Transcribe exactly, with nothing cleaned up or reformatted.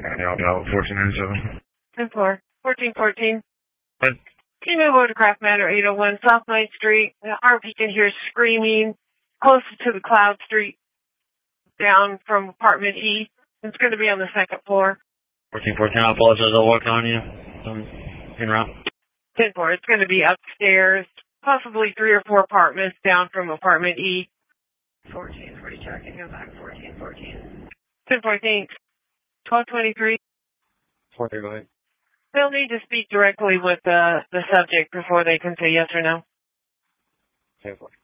I'll be out fourteen ninety-seven. ten four. fourteen fourteen. What? Can you move over to Craft Manor eight oh one South Ninth Street? The R P can hear screaming close to the Cloud Street down from apartment E. It's going to be on the second floor. fourteen fourteen, I apologize. I'll walk on you. I'm in route. ten four. It's going to be upstairs, possibly three or four apartments down from apartment E. fourteen forty, tracking, go back, fourteen fourteen. ten fourteen. twelve twenty-three. four three, go ahead. They'll need to speak directly with the, the subject before they can say yes or no. ten four.